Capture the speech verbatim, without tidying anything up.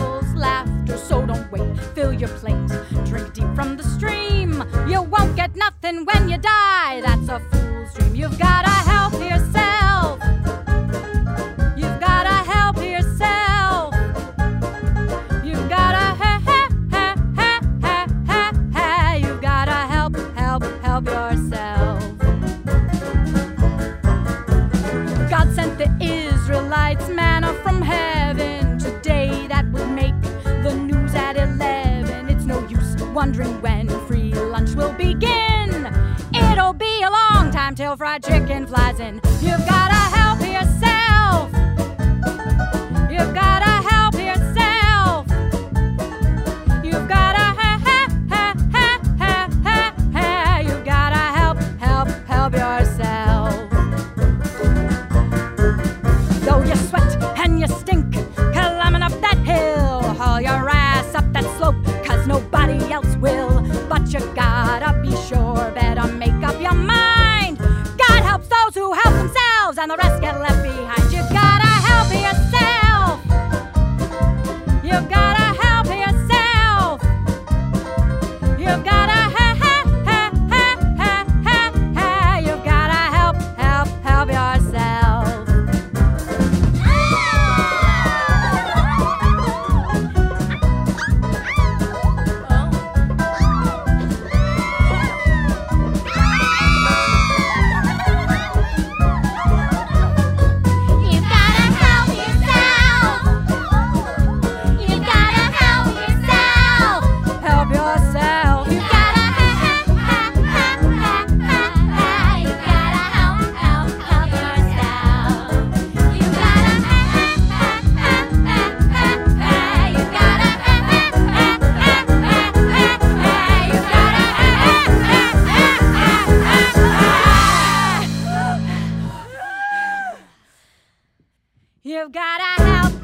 devil's laughter, so don't wait. Fill your plate, drink deep from the stream. You won't get nothing when you die. That's a fool's dream. You've gotta help yourself. You've gotta help yourself. You've gotta ha ha ha ha ha ha ha. You've gotta help, help, help yourself. God sent the Israelites manna from heaven today that would make the news at eleven. It's no use wondering when free lunch will begin. It'll be a long time till fried chicken flies in. You've gotta help yourself. You've gotta help yourself. You've gotta ha ha ha ha ha ha ha. You've gotta help, help, help yourself. Though you sweat and you stink, climbing up that hill, haul your ass up that slope, cause nobody else will. But you gotta be sure, better make up your mind. God helps those who help themselves, and the rest get left behind. You gotta help yourself. You've gotta help yourself. You've gotta ha ha ha ha ha ha ha. You've gotta help, help, help yourself. You've gotta help.